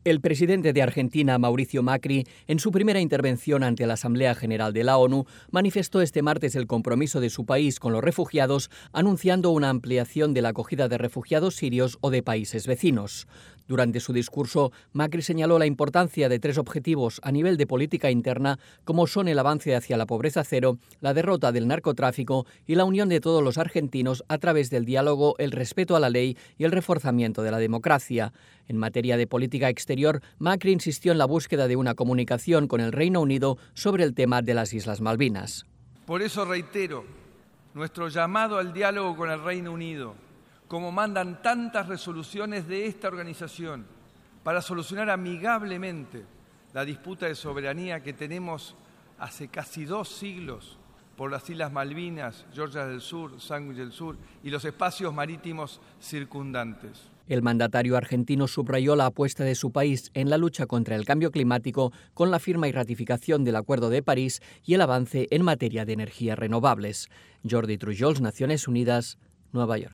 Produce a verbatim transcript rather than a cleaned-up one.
El presidente de Argentina, Mauricio Macri, en su primera intervención ante la Asamblea General de la ONU, manifestó este martes el compromiso de su país con los refugiados, anunciando una ampliación de la acogida de refugiados sirios o de países vecinos. Durante su discurso, Macri señaló la importancia de tres objetivos a nivel de política interna, como son el avance hacia la pobreza cero, la derrota del narcotráfico y la unión de todos los argentinos a través del diálogo, el respeto a la ley y el reforzamiento de la democracia. En materia de política exterior, Macri insistió en la búsqueda de una comunicación con el Reino Unido sobre el tema de las Islas Malvinas. Por eso reitero nuestro llamado al diálogo con el Reino Unido, como mandan tantas resoluciones de esta organización, para solucionar amigablemente la disputa de soberanía que tenemos hace casi dos siglos por las Islas Malvinas, Georgia del Sur, Sandwich del Sur y los espacios marítimos circundantes. El mandatario argentino subrayó la apuesta de su país en la lucha contra el cambio climático con la firma y ratificación del Acuerdo de París y el avance en materia de energías renovables. Jordi Trujols, Naciones Unidas, Nueva York.